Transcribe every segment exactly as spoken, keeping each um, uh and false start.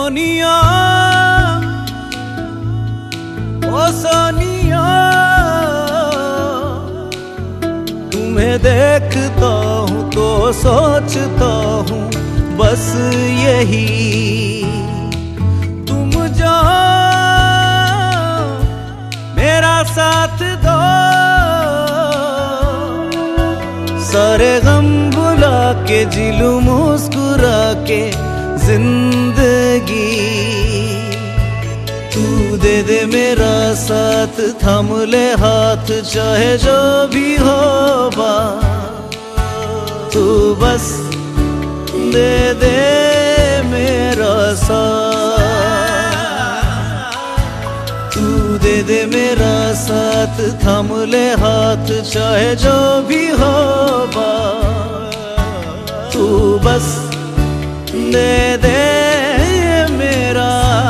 सोनिया ओ सोनिया, तुम्हें देखता हूँ तो सोचता हूँ बस यही, तुम जाओ मेरा साथ दो, सारे गम भुला के जिलूं मुस्कुरा के जिंदगी, तू दे दे मेरा साथ, थाम ले हाथ चाहे जो भी हो बात, तू बस दे दे मेरा साथ, तू दे दे मेरा साथ, थाम ले हाथ चाहे जो भी हो बात, तू बस दे दे मेरा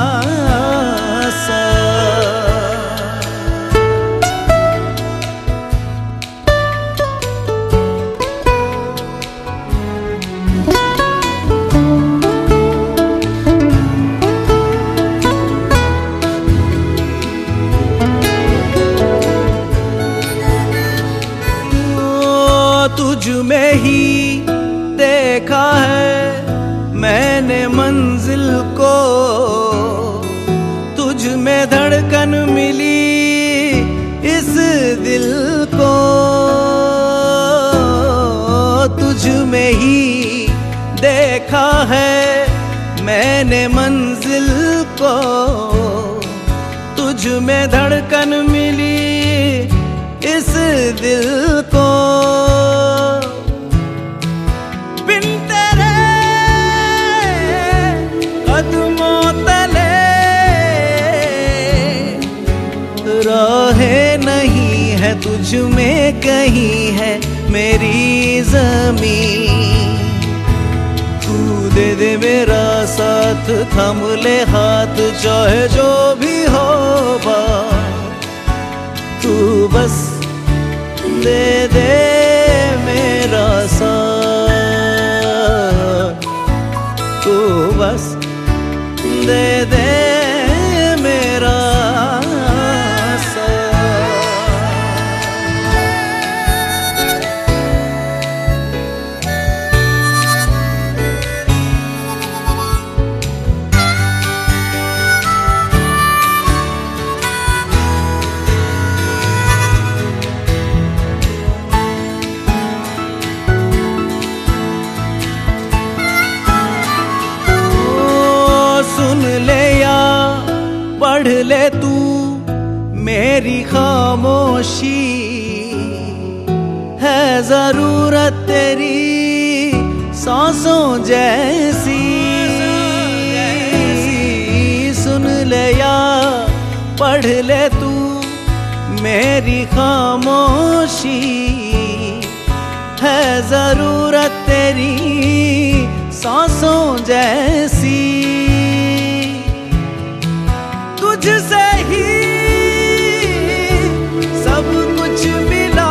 तुझ में ही देखा है मैंने मंजिल को, तुझ में धड़कन मिली इस दिल को, तुझ में ही देखा है मैंने मंजिल को, तुझ में धड़कन मिली इस दिल को, बिन तेरे कदमों तले राहें नहीं है, तुझ में कहीं है मेरी ज़मीन, तू दे दे मेरा साथ, थाम ले हाथ चाहे जो भी हो बात, तू बस दे दे मेरा साथ, तू बस दे दे मेरा सुन ले या पढ़ ले तू मेरी खामोशी, है जरूरत तेरी सांसों जैसी, सुन ले या पढ़ ले तू मेरी खामोशी, है जरूरत तेरी सांसों जैसी, तुझसे ही सब कुछ मिला,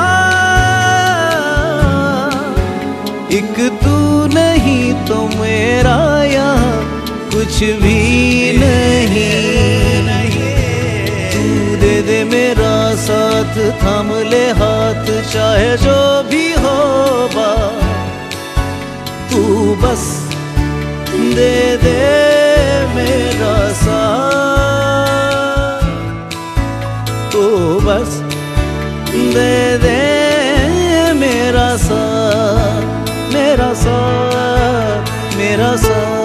एक तू नहीं तो मेरा यहाँ कुछ भी नहीं, तू दे दे मेरा साथ, थाम ले हाथ चाहे जो भी हो बात, तू बस दे दे मेरा साथ, तू बस दे दे मेरा साथ, मेरा साथ, मेरा साथ।